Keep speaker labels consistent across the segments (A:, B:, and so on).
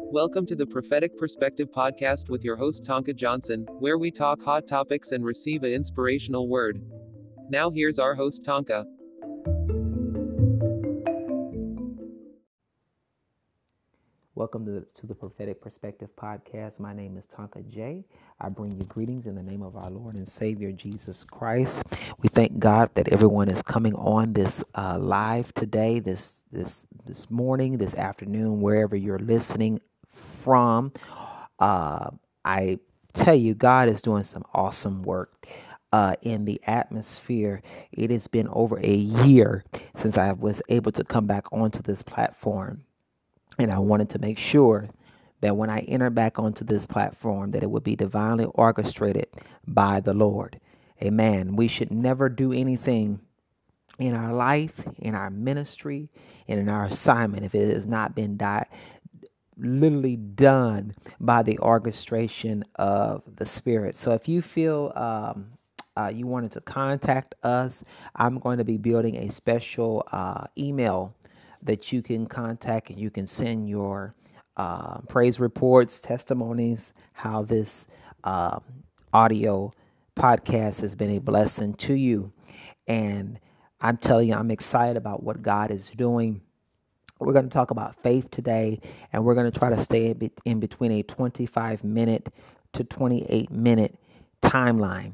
A: Welcome to the Prophetic Perspective Podcast with your host Tonka Johnson, where we talk hot topics and receive an inspirational word. Now here's our host Tonka.
B: Welcome to the Prophetic Perspective Podcast. My name is Tonka J. I bring you greetings in the name of our Lord and Savior Jesus Christ. We thank God that everyone is coming on this live today, this morning, this afternoon, wherever you're listening from. I tell you, God is doing some awesome work in the atmosphere. It has been over a year since I was able to come back onto this platform. And I wanted to make sure that when I enter back onto this platform, that it would be divinely orchestrated by the Lord. Amen. We should never do anything in our life, in our ministry, and in our assignment if it has not been literally done by the orchestration of the Spirit. So if you feel you wanted to contact us, I'm going to be building a special email that you can contact, and you can send your praise reports, testimonies, how this audio podcast has been a blessing to you. And I'm telling you, I'm excited about what God is doing. We're going to talk about faith today, and we're going to try to stay in between a 25-minute to 28-minute timeline.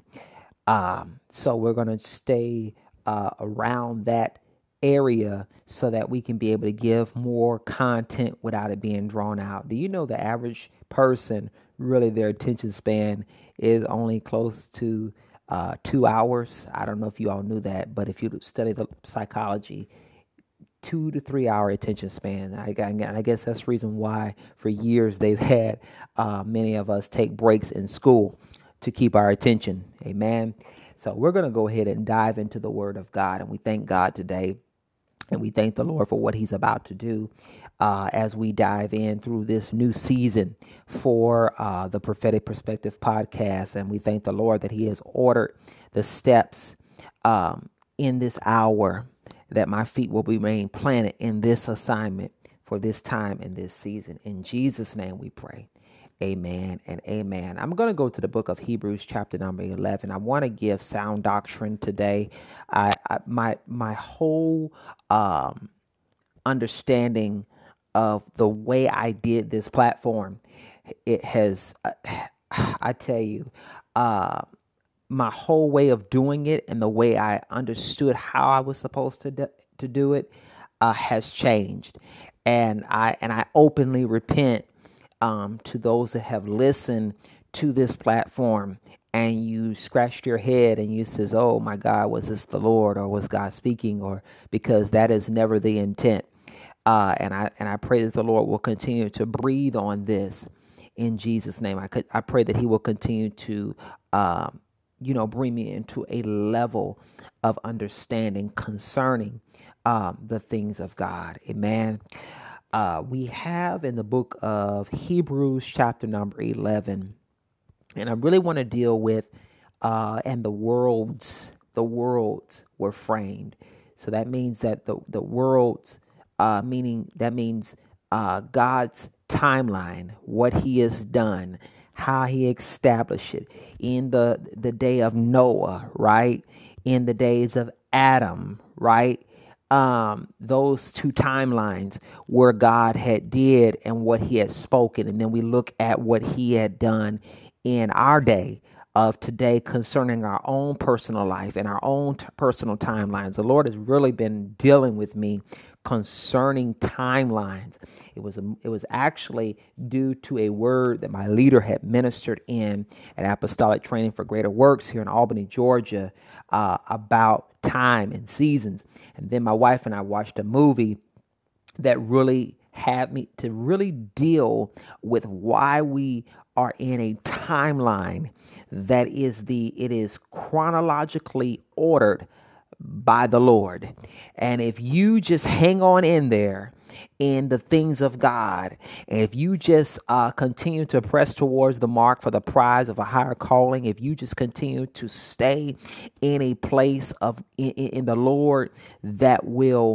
B: So we're going to stay around that area so that we can be able to give more content without it being drawn out. Do you know the average person, really their attention span is only close to 2 hours? I don't know if you all knew that, but if you study the psychology, 2 to 3 hour attention span. I guess that's the reason why for years they've had many of us take breaks in school to keep our attention. Amen. So we're going to go ahead and dive into the Word of God, and we thank God today. And we thank the Lord for what He's about to do as we dive in through this new season for the Prophetic Perspective Podcast. And we thank the Lord that He has ordered the steps in this hour, that my feet will remain planted in this assignment for this time and this season. In Jesus' name we pray. Amen and amen. I'm going to go to the book of Hebrews chapter number 11. I want to give sound doctrine today. My whole understanding of the way I did this platform, it has, I tell you, my whole way of doing it and the way I understood how I was supposed to do it has changed. And I openly repent to those that have listened to this platform, and you scratched your head and you says, "Oh my God, was this the Lord, or was God speaking?" Or because that is never the intent. And I pray that the Lord will continue to breathe on this in Jesus' name. I pray that He will continue to bring me into a level of understanding concerning the things of God. Amen. We have in the book of Hebrews chapter number 11, and I really want to deal with and the worlds were framed. So that means that the worlds, means God's timeline, what He has done, how He established it in the day of Noah, right? In the days of Adam, right? Those two timelines where God had did and what He had spoken. And then we look at what He had done in our day of today concerning our own personal life and our own personal timelines. The Lord has really been dealing with me concerning timelines. It was actually due to a word that my leader had ministered in at Apostolic Training for Greater Works here in Albany, Georgia, about time and seasons. And then my wife and I watched a movie that really had me to really deal with why we are in a timeline that it is chronologically ordered by the Lord. And if you just hang on in there in the things of God, and if you just continue to press towards the mark for the prize of a higher calling, if you just continue to stay in a place of in the Lord that will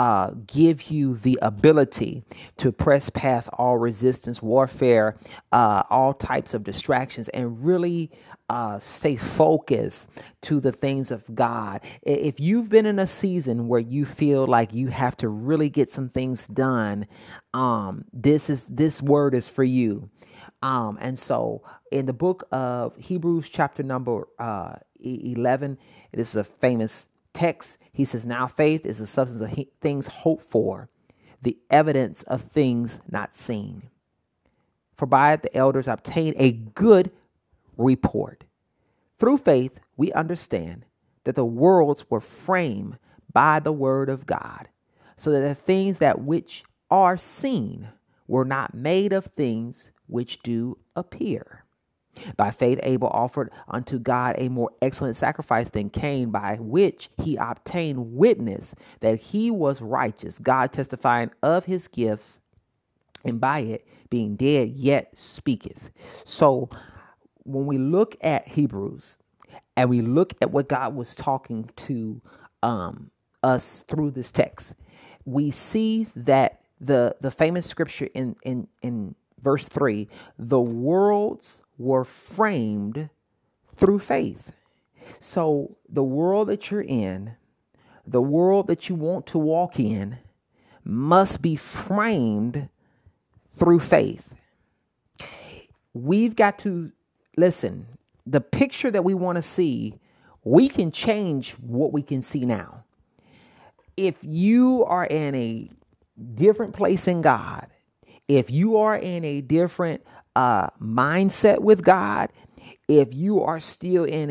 B: give you the ability to press past all resistance, warfare, all types of distractions, and really stay focused to the things of God. If you've been in a season where you feel like you have to really get some things done, this word is for you. And so in the book of Hebrews, chapter number 11, this is a famous text. He says, now faith is the substance of things hoped for, the evidence of things not seen. For by it the elders obtained a good report. Through faith, we understand that the worlds were framed by the word of God, so that the things that which are seen were not made of things which do appear. By faith, Abel offered unto God a more excellent sacrifice than Cain, by which he obtained witness that he was righteous, God testifying of his gifts, and by it being dead yet speaketh. So when we look at Hebrews and we look at what God was talking to us through this text, we see that the famous scripture in verse 3, the worlds were framed through faith. So the world that you're in, the world that you want to walk in, must be framed through faith. We've got to listen. The picture that we want to see, we can change what we can see now. If you are in a different place in God, if you are in a different mindset with God, if you are still in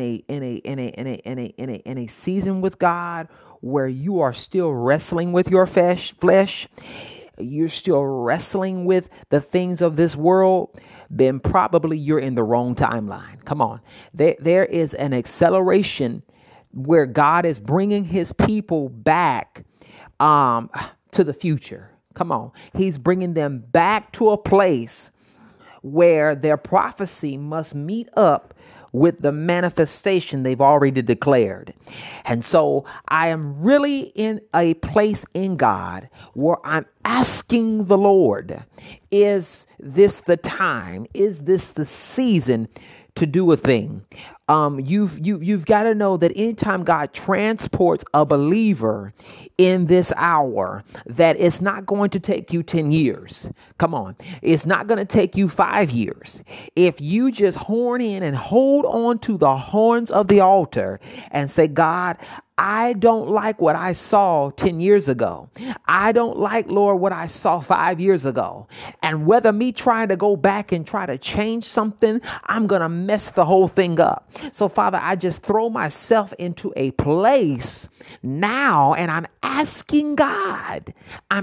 B: a season with God where you are still wrestling with your flesh, you're still wrestling with the things of this world, then probably you're in the wrong timeline. Come on. There is an acceleration where God is bringing his people back to the future. Come on. He's bringing them back to a place where their prophecy must meet up with the manifestation they've already declared. And so I am really in a place in God where I'm asking the Lord, is this the time? Is this the season to do a thing? You've got to know that anytime God transports a believer in this hour, that it's not going to take you 10 years. Come on. It's not going to take you 5 years. If you just horn in and hold on to the horns of the altar and say, God, I don't like what I saw 10 years ago. I don't like, Lord, what I saw 5 years ago. And whether me trying to go back and try to change something, I'm going to mess the whole thing up. So, Father, I just throw myself into a place now, and I'm asking God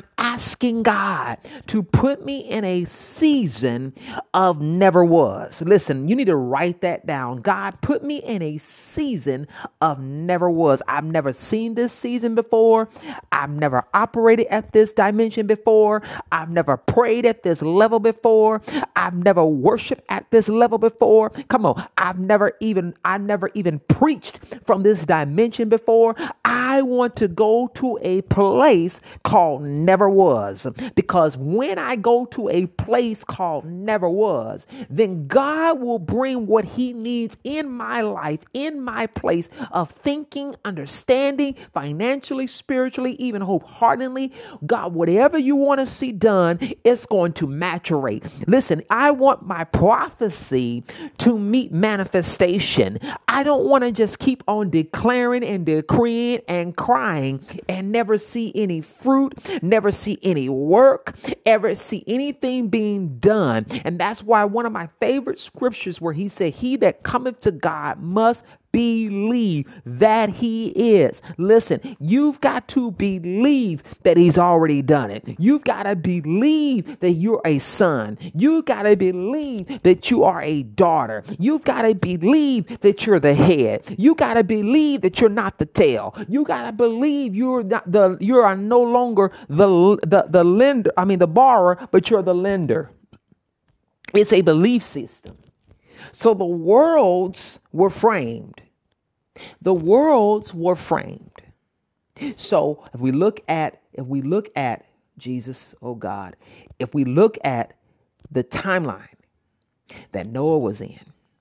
B: to put me in a season of never was. Listen, you need to write that down. God, put me in a season of never was. I've never seen this season before. I've never operated at this dimension before. I've never prayed at this level before. I've never worshiped at this level before. Come on. I've never even preached from this dimension before. I want to go to a place called never was, because when I go to a place called never was, then God will bring what he needs in my life, in my place of thinking, understanding, financially, spiritually, even wholeheartedly. God, whatever you want to see done, it's going to maturate. Listen, I want my prophecy to meet manifestation. I don't want to just keep on declaring and decreeing and crying and never see any fruit, never see any work, ever see anything being done. And that's why one of my favorite scriptures where he said, he that cometh to God must believe that he is. Listen, you've got to believe that he's already done it. You've got to believe that you're a son. You've got to believe that you are a daughter. You've got to believe that you're the head. You got to believe that you're not the tail. You got to believe you are no longer the lender, the borrower, but you're the lender. It's a belief system. So the worlds were framed. The worlds were framed. So if we look at if we look at Jesus, oh God, if we look at the timeline that Noah was in,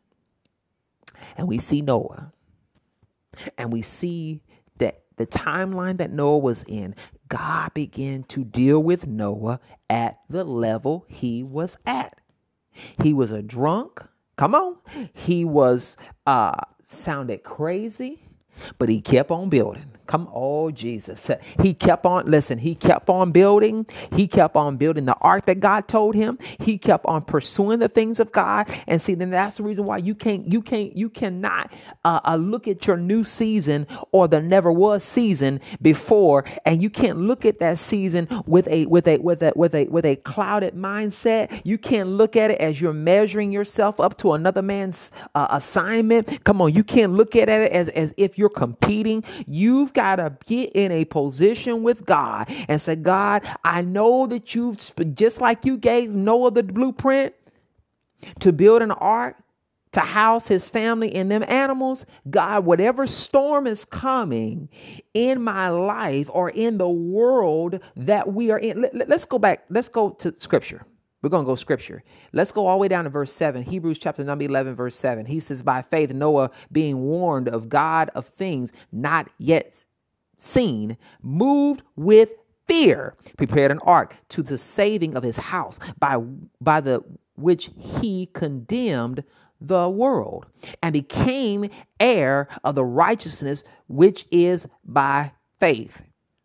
B: and we see Noah, and we see that the timeline that Noah was in, God began to deal with Noah at the level he was at. He was a drunk. Come on. He was sounded crazy, but he kept on building. Come on, Jesus. He kept on, listen, he kept on building. He kept on building the ark that God told him. He kept on pursuing the things of God. And see, then that's the reason why you cannot look at your new season or the never was season before. And you can't look at that season with a clouded mindset. You can't look at it as you're measuring yourself up to another man's assignment. Come on. You can't look at it as if you're competing. You've got to get in a position with God and say, God, I know that you've, just like you gave Noah the blueprint to build an ark to house his family and them animals. God, whatever storm is coming in my life or in the world that we are in, let's go back. Let's go to scripture. We're going to go scripture. Let's go all the way down to verse 7. Hebrews chapter number 11, verse 7. He says, by faith, Noah, being warned of God of things not yet seen, moved with fear, prepared an ark to the saving of his house, by the which he condemned the world and became heir of the righteousness which is by faith.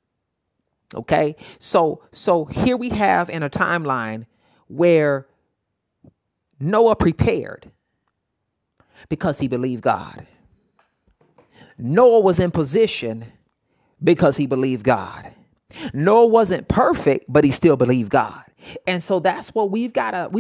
B: Okay, so here we have in a timeline where Noah prepared because he believed God. Noah was in position because he believed God. Noah wasn't perfect, but he still believed God. And so that's what we can't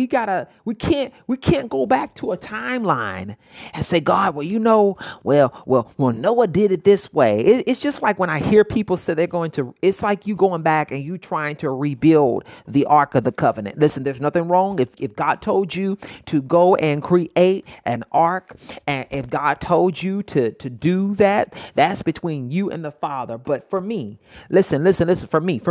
B: go back to a timeline and say, God, well, Noah did it this way. It's just like when I hear people say it's like you going back and you trying to rebuild the Ark of the Covenant. Listen, there's nothing wrong. If God told you to go and create an ark, and if God told you to do that, that's between you and the Father. But for me, listen, for me,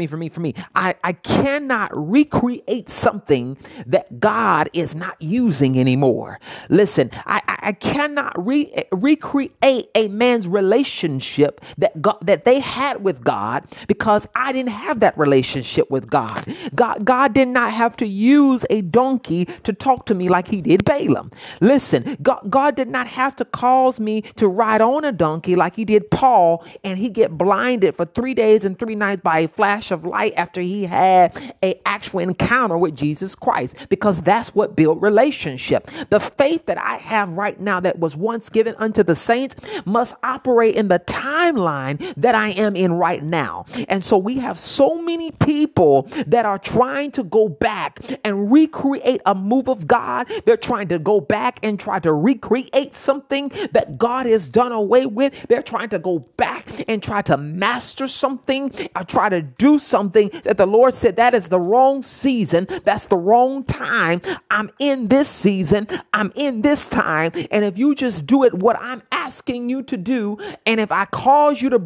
B: I cannot recreate something that God is not using anymore. Listen, I cannot recreate a man's relationship that they had with God, because I didn't have that relationship with God. God did not have to use a donkey to talk to me like he did Balaam. Listen, God did not have to cause me to ride on a donkey like he did Paul, and he get blinded for 3 days and 3 nights by a flash of light after he had an actual encounter with Jesus Christ, because that's what built relationship. The faith that I have right now that was once given unto the saints must operate in the timeline that I am in right now. And so we have so many people that are trying to go back and recreate a move of God. They're trying to go back and try to recreate something that God has done away with. They're trying to go back and try to master something or try to do something that the Lord said that is the wrong season. That's the wrong time. I'm in this season. I'm in this time. And if you just do it, what I'm asking you to do, and if I cause you to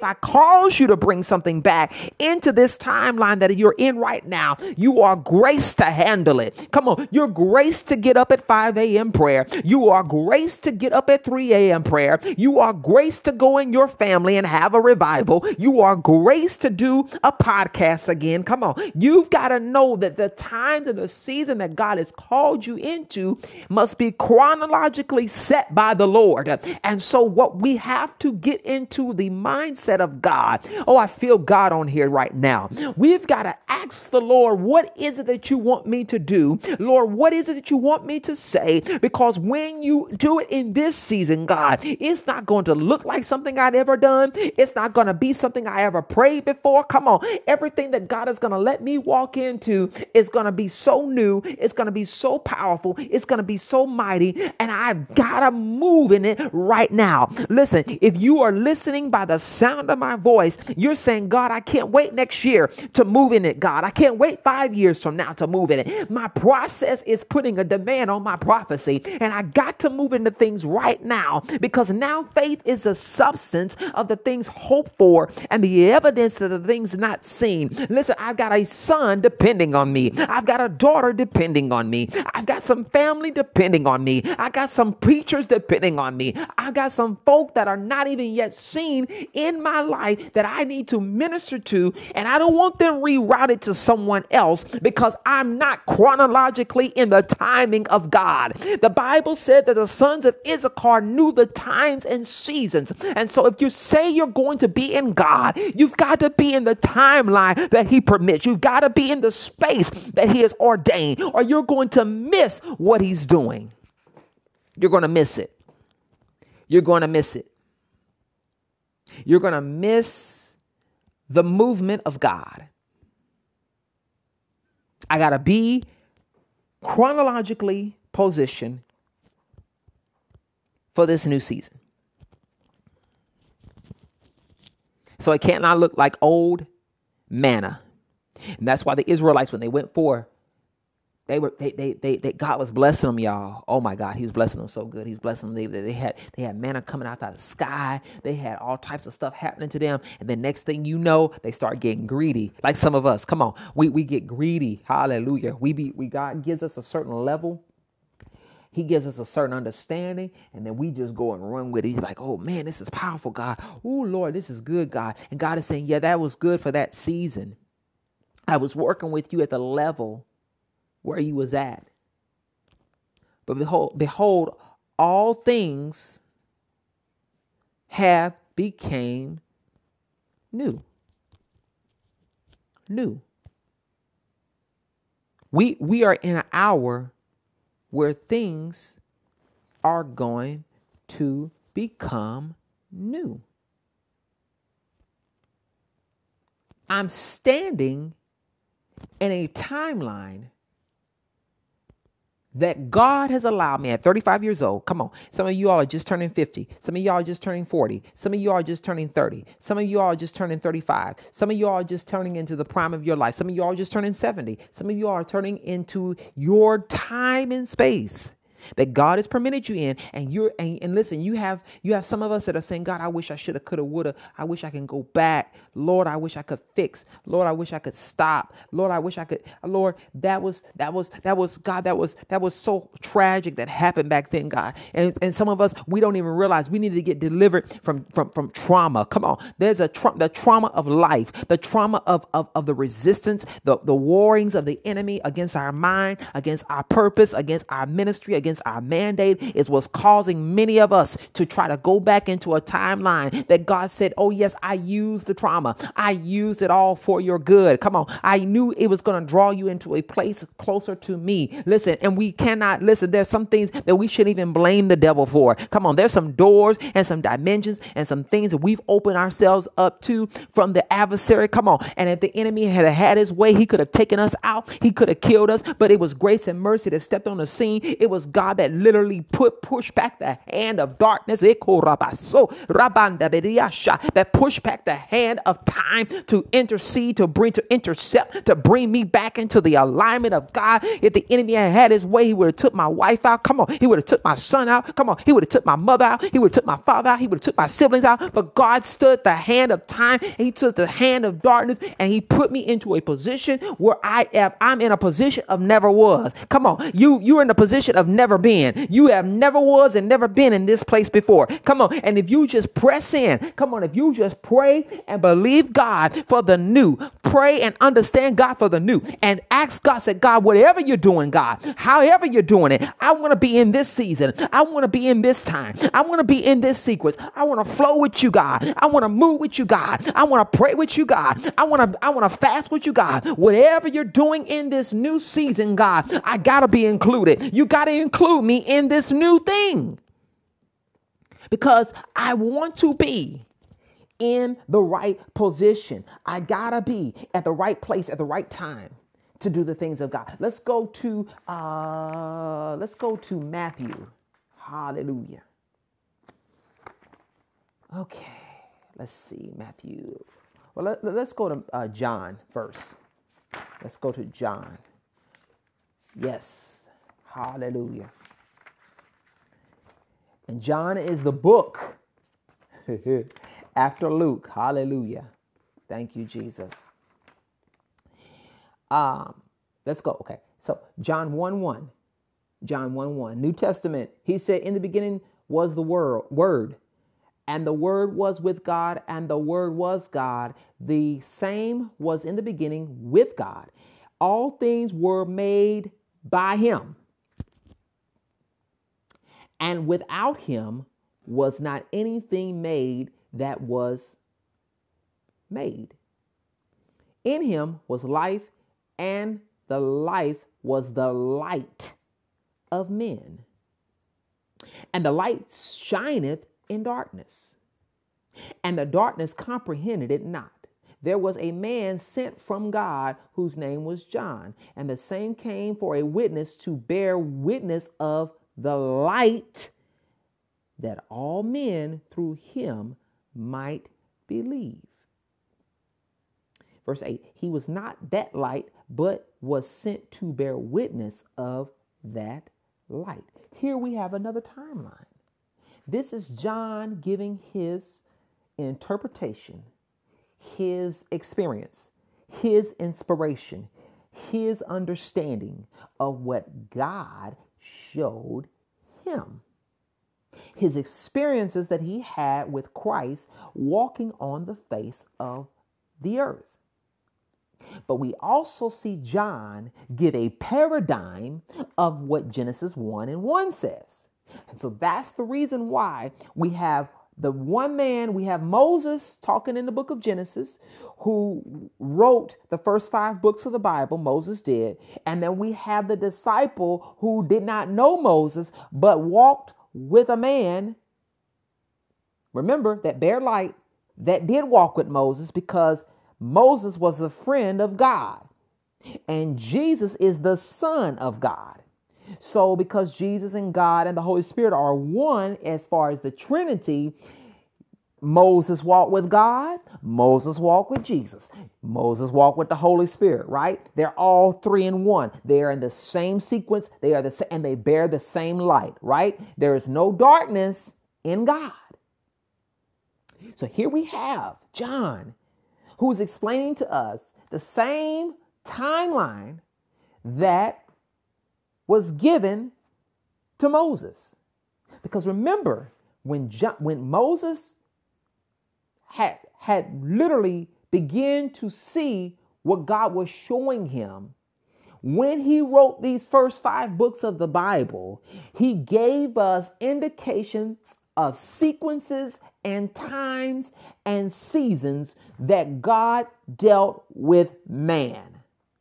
B: bring something back into this timeline that you're in right now, you are graced to handle it. Come on. You're graced to get up at 5 a.m. prayer. You are graced to get up at 3 a.m. prayer. You are graced to go in your family and have a revival. You are graced to do a podcast again. Come on. You've got to know that the time and the season that God has called you into must be chronologically set by the Lord. And so what we have to get into the mindset of God. Oh, I feel God on here right now. We've got to ask the Lord, what is it that you want me to do? Lord, what is it that you want me to say? Because when you do it in this season, God, it's not going to look like something I'd ever done. It's not going to be something I ever prayed before. Come on. Everything that God is going to let me walk into is going to be so new. It's going to be so powerful. It's going to be so mighty. And I've got to move in it right now. Listen, if you are listening by the sound of my voice, you're saying, God, I can't wait next year to move in it, God. I can't wait 5 years from now to move in it. My process is putting a demand on my prophecy, and I got to move into things right now, because now faith is the substance of the things hoped for and the evidence of the things not seen. Listen, I've got a son depending on me. I've got a daughter depending on me. I've got some family depending on me. I got some preachers depending on me. I've got some folk that are not even yet seen in my life that I need to minister to, and I don't want them rerouted to someone else because I'm not chronologically in the timing of God. The Bible said that the sons of Issachar knew the times and seasons. And so if you say you're going to be in God, you've got to be in the timeline that he permits. You've got to be in the space that he has ordained, or you're going to miss what he's doing. You're going to miss it. You're going to miss it. You're going to miss the movement of God. I got to be chronologically positioned for this new season. So it can't not look like old manna. And that's why the Israelites, when they went for, God was blessing them, y'all. Oh my God, he was blessing them so good. He was blessing them. They had manna coming out of the sky. They had all types of stuff happening to them. And the next thing you know, they start getting greedy. Like some of us. Come on. We get greedy. Hallelujah. God gives us a certain level. He gives us a certain understanding, and then we just go and run with it. He's like, oh man, this is powerful, God. Oh Lord, this is good, God. And God is saying, yeah, that was good for that season. I was working with you at the level where you was at. But behold, all things have became new. New. We are in an hour where things are going to become new. I'm standing in a timeline that God has allowed me at 35 years old. Come on. Some of you all are just turning 50. Some of y'all are just turning 40. Some of you all are just turning 30. Some of you all are just turning 35. Some of you all are just turning into the prime of your life. Some of you all are just turning 70. Some of you all are turning into your time and space that God has permitted you in. And listen, you have some of us that are saying, God, I wish I should have, could have, would have. I wish I can go back. Lord, I wish I could fix. Lord, I wish I could stop. Lord, I wish I could. Lord, that was God. That was so tragic that happened back then, God. And some of us, we don't even realize we need to get delivered from trauma. Come on. There's the trauma of life, the trauma of the resistance, the warrings of the enemy against our mind, against our purpose, against our ministry, against our mandate is what's causing many of us to try to go back into a timeline that God said, oh yes, I used the trauma. I used it all for your good. Come on. I knew it was going to draw you into a place closer to me. Listen, and we cannot listen. There's some things that we shouldn't even blame the devil for. Come on. There's some doors and some dimensions and some things that we've opened ourselves up to from the adversary. Come on. And if the enemy had his way, he could have taken us out. He could have killed us, but it was grace and mercy that stepped on the scene. It was God that literally pushed back the hand of darkness. That pushed back the hand of time to intercede, to intercept, to bring me back into the alignment of God. If the enemy had his way, he would have took my wife out. Come on. He would have took my son out. Come on. He would have took my mother out. He would have took my father out. He would have took my siblings out. But God stood the hand of time. And he took the hand of darkness, and he put me into a position where I'm in a position of never was. Come on. You're in a position of never been. You have never was and never been in this place before. Come on. And if you just press in, come on, if you just pray and believe God for the new, pray and understand God for the new, and ask God, say, God, whatever you're doing, God, however you're doing it, I want to be in this season. I want to be in this time. I want to be in this sequence. I want to flow with you, God. I want to move with you, God. I want to pray with you, God. I want to fast with you, God. Whatever you're doing in this new season, God, I got to be included. You got to include me in this new thing, because I want to be in the right position. I gotta be at the right place at the right time to do the things of God. Let's go to Matthew. Hallelujah. Okay, let's see, Matthew. Well, let's go to John first. Let's go to John. Yes, hallelujah. And John is the book after Luke. Hallelujah. Thank you, Jesus. Let's go. Okay, so John 1:1. John 1:1. New Testament. He said, in the beginning was the Word. And the Word was with God, and the Word was God. The same was in the beginning with God. All things were made by him. And without him was not anything made that was made. In him was life, and the life was the light of men. And the light shineth in darkness, and the darkness comprehended it not. There was a man sent from God whose name was John, and the same came for a witness to bear witness of the light, that all men through him might believe. Verse 8, he was not that light, but was sent to bear witness of that light. Here we have another timeline. This is John giving his interpretation, his experience, his inspiration, his understanding of what God showed him. His experiences that he had with Christ walking on the face of the earth. But we also see John give a paradigm of what Genesis 1:1 says. And so that's the reason why we have the one man, we have Moses talking in the book of Genesis, who wrote the first 5 books of the Bible. Moses did. And then we have the disciple who did not know Moses, but walked with a man, remember, that bare light, that did walk with Moses, because Moses was a friend of God, and Jesus is the Son of God. So because Jesus and God and the Holy Spirit are one as far as the Trinity, Moses walked with God, Moses walked with Jesus, Moses walked with the Holy Spirit, right? They're all 3 in 1. They are in the same sequence. They are the same, and they bear the same light, right? There is no darkness in God. So here we have John, who is explaining to us the same timeline that was given to Moses. Because remember, when Moses had literally began to see what God was showing him, when he wrote these first 5 books of the Bible, he gave us indications of sequences and times and seasons that God dealt with man.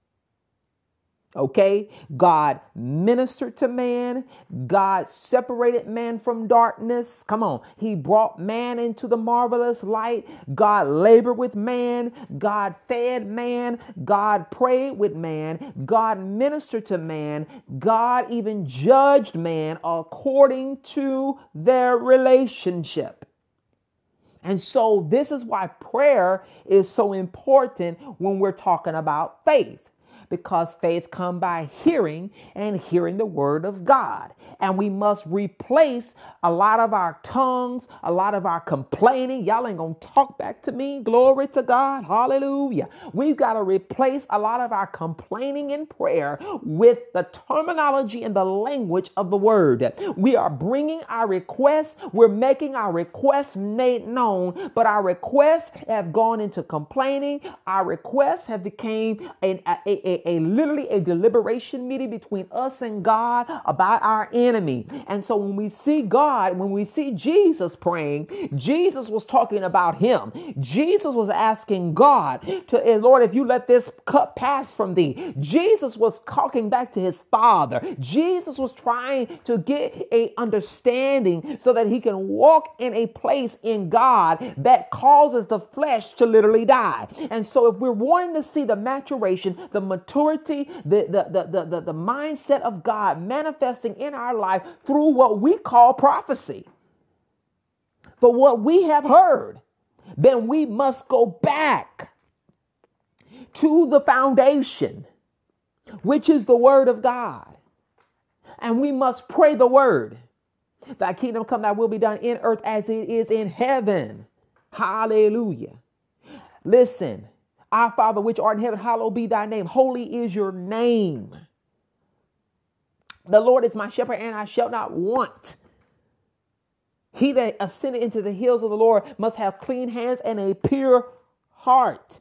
B: Okay, God ministered to man. God separated man from darkness. Come on. He brought man into the marvelous light. God labored with man. God fed man. God prayed with man. God ministered to man. God even judged man according to their relationship. And so this is why prayer is so important when we're talking about faith. Because faith comes by hearing, and hearing the word of God. And we must replace a lot of our tongues, a lot of our complaining. Y'all ain't going to talk back to me. Glory to God. Hallelujah. We've got to replace a lot of our complaining in prayer with the terminology and the language of the word. We are bringing our requests. We're making our requests made known, but our requests have gone into complaining. Our requests have become literally a deliberation meeting between us and God about our enemy. And so when we see God, when we see Jesus praying, Jesus was talking about him. Jesus was asking God to, Lord, if you let this cup pass from thee. Jesus was talking back to his Father. Jesus was trying to get a understanding so that he can walk in a place in God that causes the flesh to literally die. And so if we're wanting to see the maturation, the maturity, the mindset of God manifesting in our life through what we call prophecy. For what we have heard, then we must go back to the foundation, which is the word of God. And we must pray the word. Thy kingdom come, thy will be done in earth as it is in heaven. Hallelujah. Listen, our Father which art in heaven, hallowed be thy name. Holy is your name. The Lord is my shepherd, and I shall not want. He that ascended into the hills of the Lord must have clean hands and a pure heart.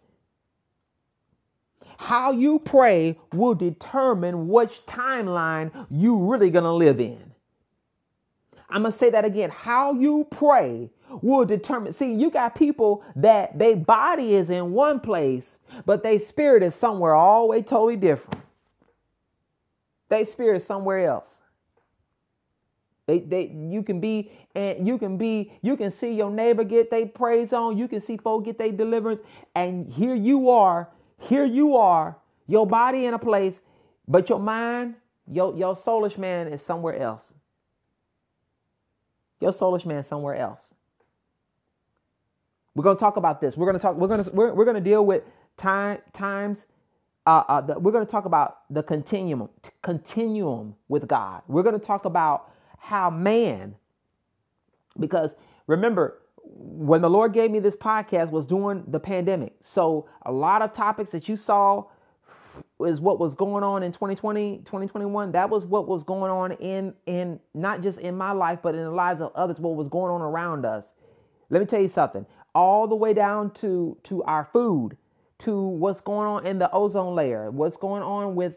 B: How you pray will determine which timeline you really going to live in. I'm going to say that again. How you pray will determine. See, you got people that their body is in one place, but their spirit is somewhere all the way totally different. Their spirit is somewhere else. You can see your neighbor get their praise on. You can see folk get their deliverance. And here you are, your body in a place, but your mind, your soulish man is somewhere else. Your soulish man somewhere else. We're going to talk about this. We're going to deal with times. We're going to talk about the continuum with God. We're going to talk about how man, because remember, when the Lord gave me this podcast was during the pandemic. So a lot of topics that you saw is what was going on in 2020, 2021. That was what was going on in not just in my life, but in the lives of others, what was going on around us. Let me tell you something, all the way down to our food, to what's going on in the ozone layer, what's going on with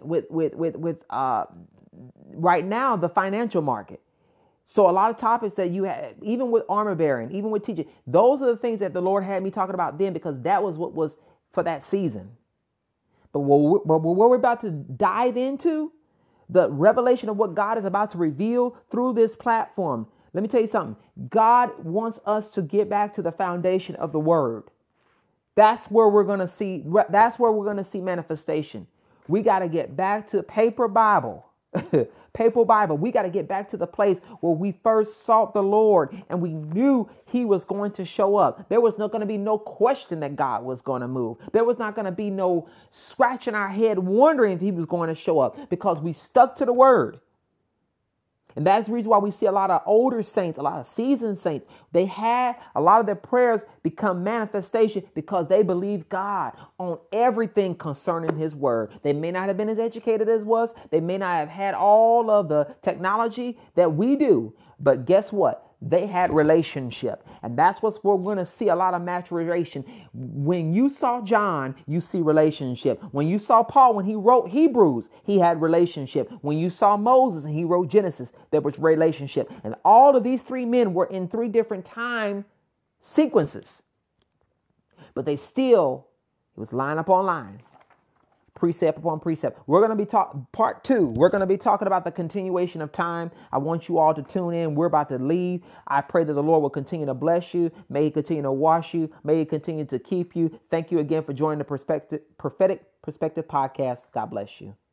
B: right now, the financial market. So a lot of topics that you had, even with armor bearing, even with teaching, those are the things that the Lord had me talking about then, because that was what was for that season. But what we're about to dive into, the revelation of what God is about to reveal through this platform. Let me tell you something. God wants us to get back to the foundation of the word. That's where we're going to see. That's where we're going to see manifestation. We got to get back to paper Bible. Paper Bible. We got to get back to the place where we first sought the Lord and we knew he was going to show up. There was not going to be no question that God was going to move. There was not going to be no scratching our head wondering if he was going to show up, because we stuck to the word. And that's the reason why we see a lot of older saints, a lot of seasoned saints. They had a lot of their prayers become manifestation because they believed God on everything concerning his word. They may not have been as educated as us. They may not have had all of the technology that we do. But guess what? They had relationship. And that's what we're going to see, a lot of maturation. When you saw John, you see relationship. When you saw Paul, when he wrote Hebrews, he had relationship. When you saw Moses and he wrote Genesis, there was relationship. And all of these three men were in three different time sequences. But they still, it was line upon line. Precept upon precept. We're going to be part 2. We're going to be talking about the continuation of time. I want you all to tune in. We're about to leave. I pray that the Lord will continue to bless you. May he continue to wash you. May he continue to keep you. Thank you again for joining the Prophetic Perspective podcast. God bless you.